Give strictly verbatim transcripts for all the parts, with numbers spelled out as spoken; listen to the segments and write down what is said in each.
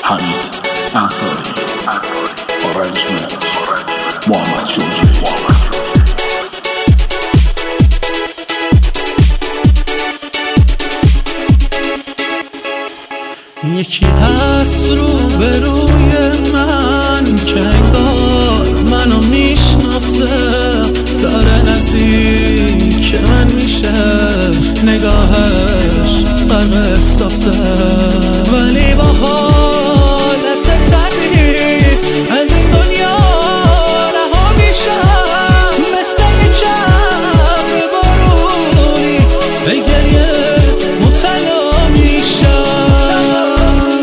حمید انصاری، آرنجمنت محمد شوری. یکی هست رو به روی من که انگار منو میشناسه، داره نزدیک من میشه، نگاهش غرق احساسه، ولی با حالت تغییر از این دنیا رها میشم، مثل یه جمع بارونی به گریه مبتلا میشم.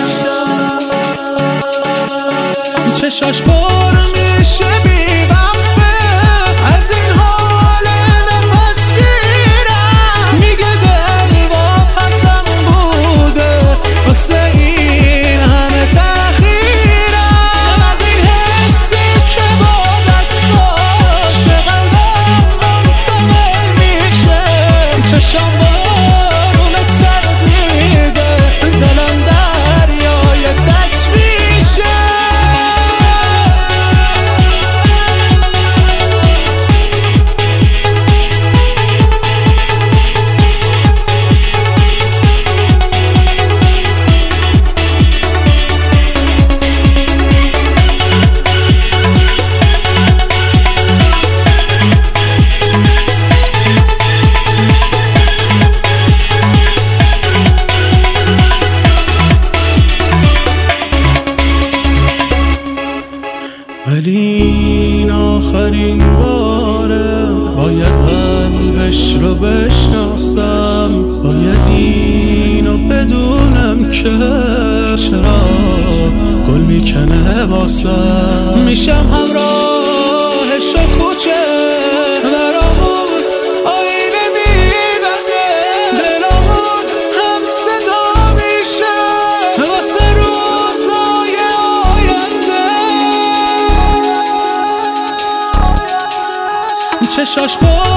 چشاش پر میشه بی وقفه از این حال نفس گیرم، میگه دل واپسم بوده واسه این همه تأخیرم، از این حسی که با دستاش به قلبم منتقل میشه. چشام بارونت سردیده، دلم دریای تشویشه. ولی این آخرین باره، باید قلبش رو بشناسم، باید اینو بدونم که چرا گل میکنه واسم. میشم همراهش و کوچه برامون آینه میبنده، دلامون هم صدا میشه واسه روزای آینده. چشاش پر